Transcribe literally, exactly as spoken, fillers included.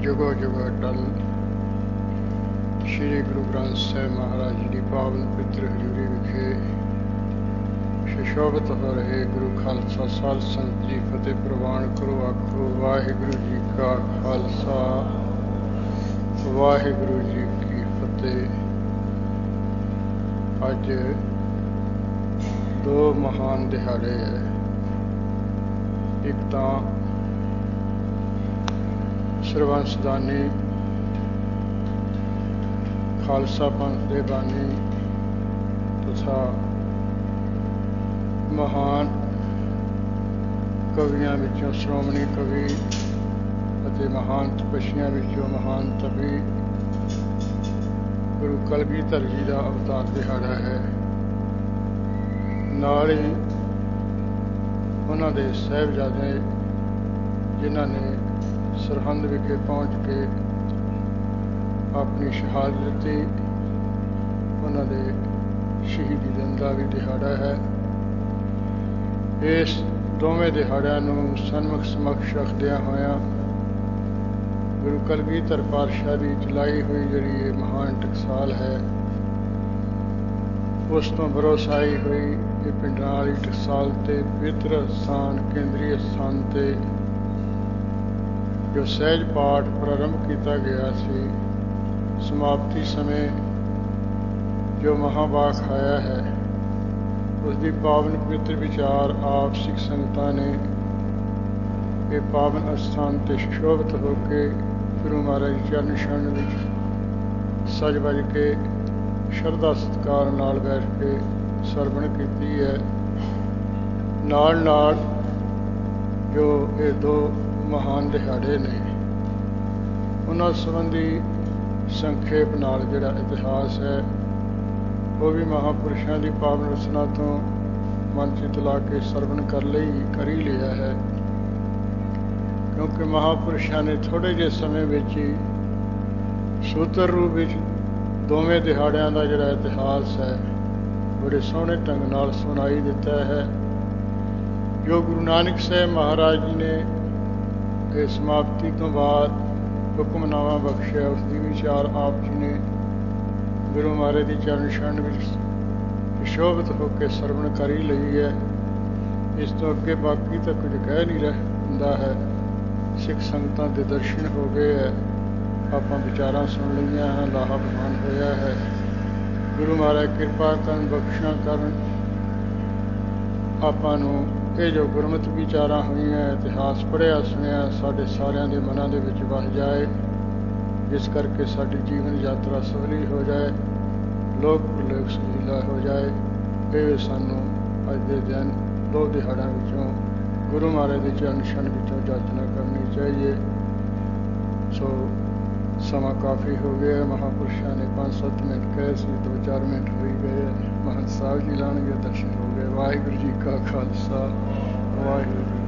जुगो जुगो अटल। श्री गुरु ग्रंथ साहिब महाराज जी की पावन पवित्र हजूरी विखे सुशोभित हो रहे गुरु खालसा साध संत जी फतेह प्रवान करो आखो वाहिगुरु जी का खालसा वाहिगुरु जी की फतेह। अज दो महान दिहाड़े है। एक तो सरवंशदानी खालसा पंथ दे बानी तथा महान कवियां विचों श्रोमणी कवि अते महान तपस्वियां विचों महान तपी गुरु कलगीधर जी का अवतार दिहाड़ा है। नाल ही उन्हां दे साहिबजादे जिन्हां ने सरहंद विखे पहुँच के अपनी शहादत दी, उन्हां दे शहीदी दिन का भी दिहाड़ा है। इस दोवें दिहाड़ियां नूं सन्मुख समक्ष रखदियां होया गुरु कलगीधर पातशाह की चलाई हुई जिहड़ी ये महान टकसाल है, उस तो भरोसाई हुई ये पिंडां वाली टकसाल ते पवित्र स्थान केंद्रीय स्थान ते जो सहज पाठ प्रारंभ किया गया सी, समाप्ति समय जो महावाक आया है उसकी पावन पवित्र विचार आप सिख संगतां ने ये पावन अस्थान ते शोभित होकर गुरु महाराज चरण शरण विच सज बज के शरधा सत्कार नाल बैठ के सरवण की है। नाल नाल जो ये दो महान दिहाड़े ने उन्हां संबंधी संखेप नाल जिहड़ा इतिहास है वो भी महापुरुषों की पावन रचना तो मन चित ला के सरवण कर लई कर ही लिया है, क्योंकि महापुरुषों ने थोड़े जे समय विच ही सूत्र रूप विच दोवें दिहाड़ियां का जिहड़ा इतिहास है बड़े सोहणे ढंग नाल सुनाई दिता है। जो गुरु नानक साहिब महाराज जी ने ये समाप्ति तो बाद हुक्मनामा बख्शिया उसकी विचार आप जी ने गुरु महाराज की चरण शरण में शोभित होकर सरवण कर ही लई है। इस तो अगे बाकी तो कुछ कह नहीं रहा है। सिख संगतां दे दर्शन हो गए है, आप विचारां सुन लईआं हैं, लाहा प्रवान होया है। गुरु महाराज कृपा करन बख्शा करन आपां नूं ये जो गुरमत विचारां हुईआं इतिहास पढ़िया सुनिया साडे सारियां दे मनां दे विच वस जाए, जिस करके साडी जीवन यात्रा सफली हो जाए, लोक प्रलोक सुशीला हो जाए। ये सानूं अज दे दिन दो दिहाड़ियां विचों गुरु महाराज के चरण शरण विचों याचना करनी चाहिए। सो समा काफ़ी हो गया, महापुरुषों ने पाँच सत्त मिनट कहे सी, दो चार मिनट हो गए। महंत साहब जी लाणगे दर्शन हो गए। वाहिगुरू जी का खालसा वाहिगुरू।